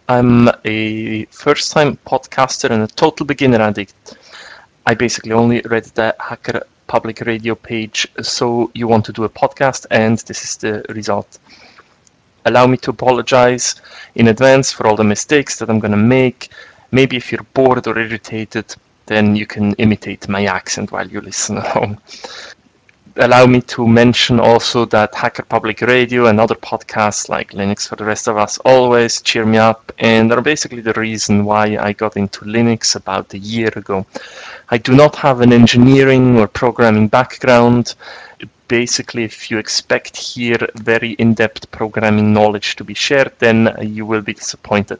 I'm a first-time podcaster and a total beginner at it. I basically only read the Hacker Public Radio page, so you want to do a podcast, and this is the result. Allow me to apologize in advance for all the mistakes that I'm going to make. Maybe if you're bored or irritated, then you can imitate my accent while you listen at home. Allow me to mention also that Hacker Public Radio and other podcasts like Linux for the Rest of Us always cheer me up and are basically the reason why I got into Linux about a year ago. I do not have an engineering or programming background. Basically, if you expect here very in-depth programming knowledge to be shared, then you will be disappointed.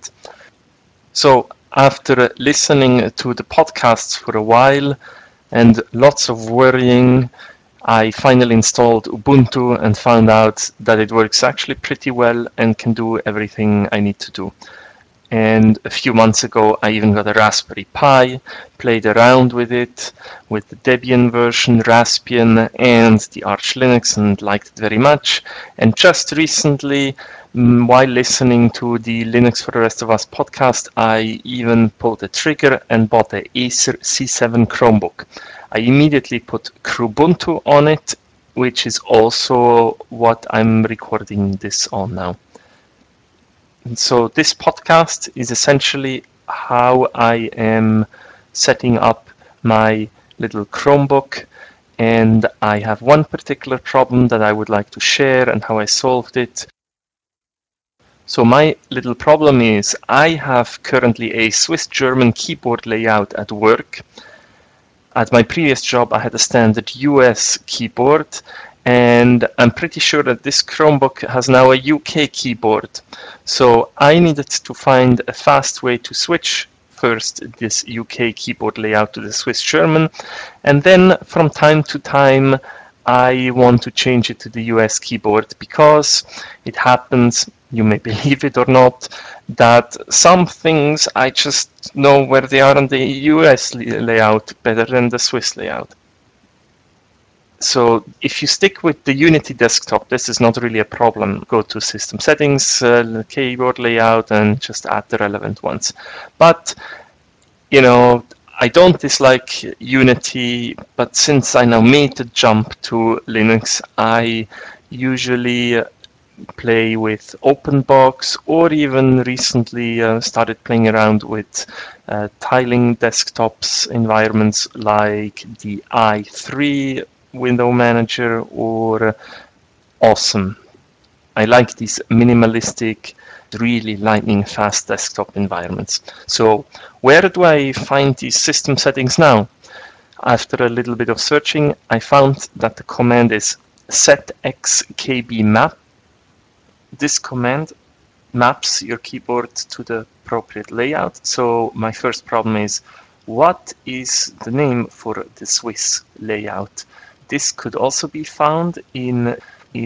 So after listening to the podcasts for a while and lots of worrying, I finally installed Ubuntu and found out that it works actually pretty well and can do everything I need to do. And a few months ago, I even got a Raspberry Pi, played around with it, with the Debian version, Raspbian, and the Arch Linux, and liked it very much. And just recently, while listening to the Linux for the Rest of Us podcast, I even pulled the trigger and bought the Acer C7 Chromebook. I immediately put Krubuntu on it, which is also what I'm recording this on now. And so this podcast is essentially how I am setting up my little Chromebook, and I have one particular problem that I would like to share and how I solved it. So my little problem is I have currently a Swiss-German keyboard layout at work. At my previous job, I had a standard US keyboard, and I'm pretty sure that this Chromebook has now a UK keyboard. So I needed to find a fast way to switch first this UK keyboard layout to the Swiss German, and then from time to time I want to change it to the US keyboard because it happens, you may believe it or not, that some things I just know where they are on the US layout better than the Swiss layout. So if you stick with the Unity desktop, this is not really a problem. Go to System Settings, keyboard layout, and just add the relevant ones. But, you know, I don't dislike Unity, but since I now made the jump to Linux, I usually play with OpenBox, or even recently started playing around with tiling desktops environments like the i3 window manager or Awesome. I like these minimalistic, really lightning fast desktop environments. So where do I find these system settings now? After a little bit of searching, I found that the command is setxkbmap. This command maps your keyboard to the appropriate layout. So my first problem is, what is the name for the Swiss layout? This could also be found in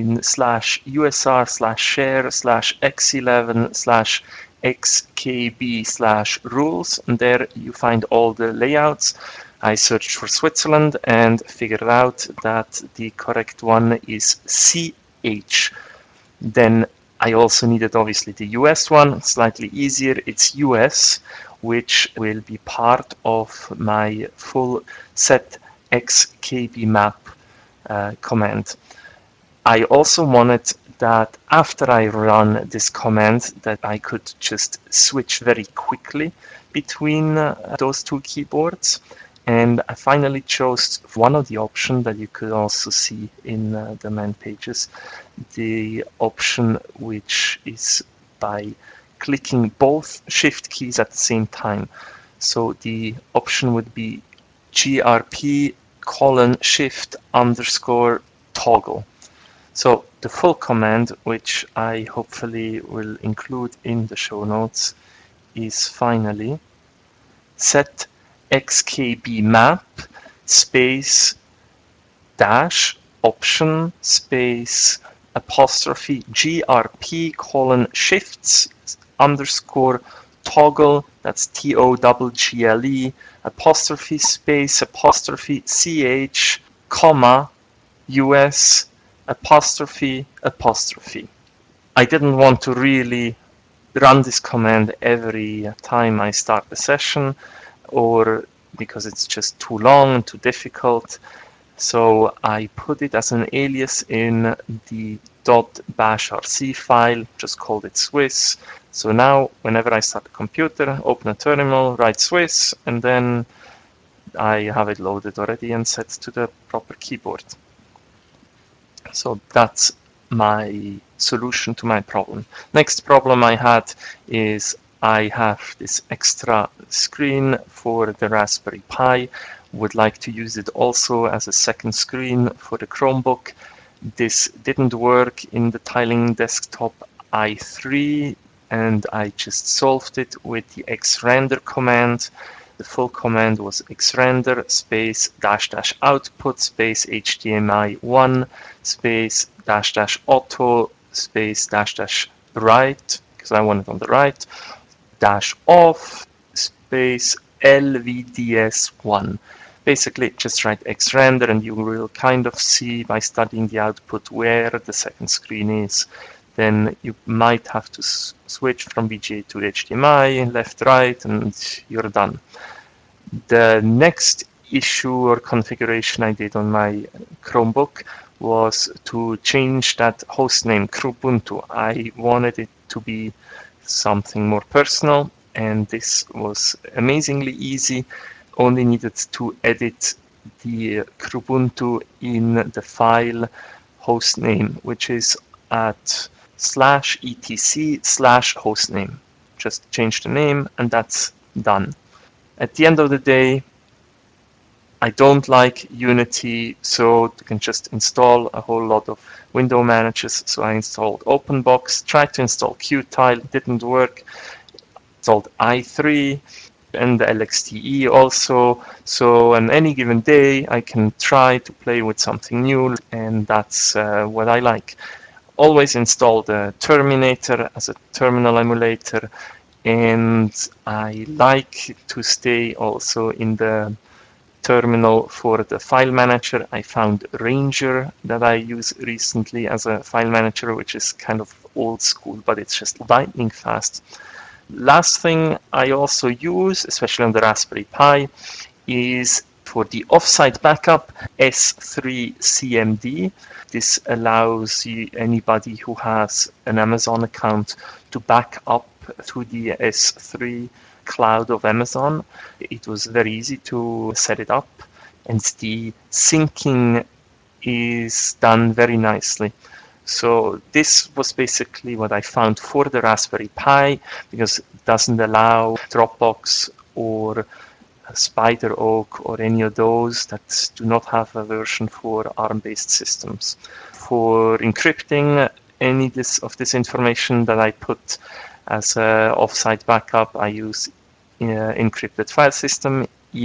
/usr/share/x11/xkb/rules, and there you find all the layouts. I searched for Switzerland and figured out that the correct one is CH. Then I also needed obviously the US one, slightly easier. It's US, which will be part of my full set xkbmap command. I also wanted that after I run this command that I could just switch very quickly between those two keyboards. And I finally chose one of the options that you could also see in the man pages, the option which is by clicking both shift keys at the same time. So the option would be grp:/shift_toggle. So the full command, which I hopefully will include in the show notes, is finally set xkbmap space dash option space apostrophe grp:/shifts_toggle, that's TOGGLE, apostrophe space apostrophe ch comma US apostrophe apostrophe. I didn't want to really run this command every time I start the session, or because it's just too long and too difficult. So I put it as an alias in the .bashrc file, just called it Swiss. So now whenever I start the computer, open a terminal, write Swiss, and then I have it loaded already and set to the proper keyboard. So that's my solution to my problem. Next problem I had is I have this extra screen for the Raspberry Pi, would like to use it also as a second screen for the Chromebook. This didn't work in the Tiling Desktop i3, and I just solved it with the xrender command. The full command was xrender space dash dash output space HDMI1 space dash dash auto space dash dash right, because I want it on the right, dash off space LVDS1. Basically, just write xrender and you will kind of see by studying the output where the second screen is. Then you might have to switch from VGA to HDMI, left, right, and you're done. The next issue or configuration I did on my Chromebook was to change that hostname, Krubuntu. I wanted it to be something more personal, and this was amazingly easy. Only needed to edit the Krubuntu in the file hostname, which is at /etc/hostname. Just change the name and that's done. At the end of the day, I don't like Unity, so you can just install a whole lot of window managers. So I installed OpenBox, tried to install Qtile, didn't work. Installed i3 and the LXDE also. So on any given day, I can try to play with something new, and that's what I like. Always install the Terminator as a terminal emulator, and I like to stay also in the terminal for the file manager. I found Ranger that I use recently as a file manager, which is kind of old school, but it's just lightning fast. Last thing I also use, especially on the Raspberry Pi, is for the offsite backup, S3CMD. This allows anybody who has an Amazon account to back up to the S3 cloud of Amazon. It was very easy to set it up, and the syncing is done very nicely. So this was basically what I found for the Raspberry Pi, because it doesn't allow Dropbox or SpiderOak or any of those that do not have a version for ARM-based systems. For encrypting any of this information that I put as an offsite backup, I use encrypted file system,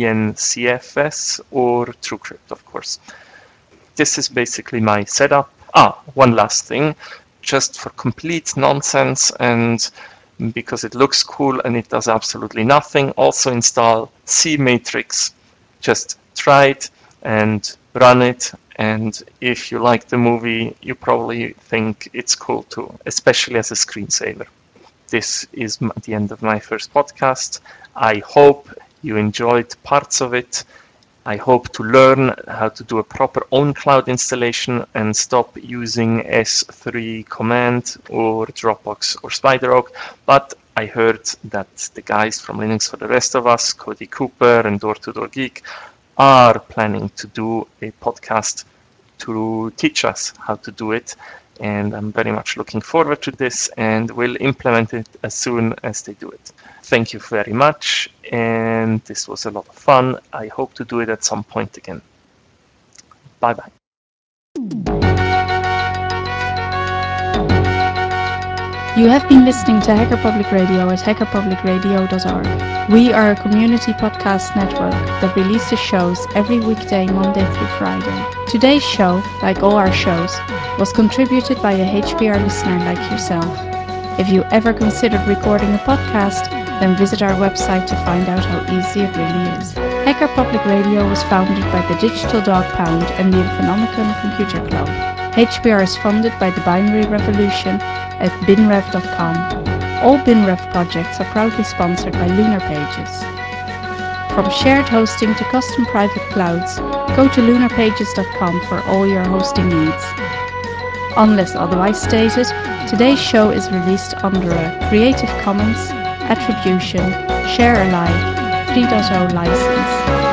ENCFS, or TrueCrypt, of course. This is basically my setup. One last thing, just for complete nonsense and because it looks cool and it does absolutely nothing, also install CMatrix. Just try it and run it, and if you like the movie, you probably think it's cool too, especially as a screensaver. This is the end of my first podcast. I hope you enjoyed parts of it. I hope to learn how to do a proper own cloud installation and stop using S3 command or Dropbox or SpiderOak. But I heard that the guys from Linux for the Rest of Us, Cody Cooper and Door to Door Geek, are planning to do a podcast to teach us how to do it. And I'm very much looking forward to this and will implement it as soon as they do it. Thank you very much, and this was a lot of fun. I hope to do it at some point again. Bye bye. You have been listening to Hacker Public Radio at hackerpublicradio.org. We are a community podcast network that releases shows every weekday, Monday through Friday. Today's show, like all our shows, was contributed by a HPR listener like yourself. If you ever considered recording a podcast, then visit our website to find out how easy it really is. Hacker Public Radio was founded by the Digital Dog Pound and the Infonomicon Computer Club. HPR is funded by the Binary Revolution at binrev.com. All BinRef projects are proudly sponsored by Lunar Pages. From shared hosting to custom private clouds, go to lunarpages.com for all your hosting needs. Unless otherwise stated, today's show is released under a Creative Commons Attribution Share Alike 3.0 license.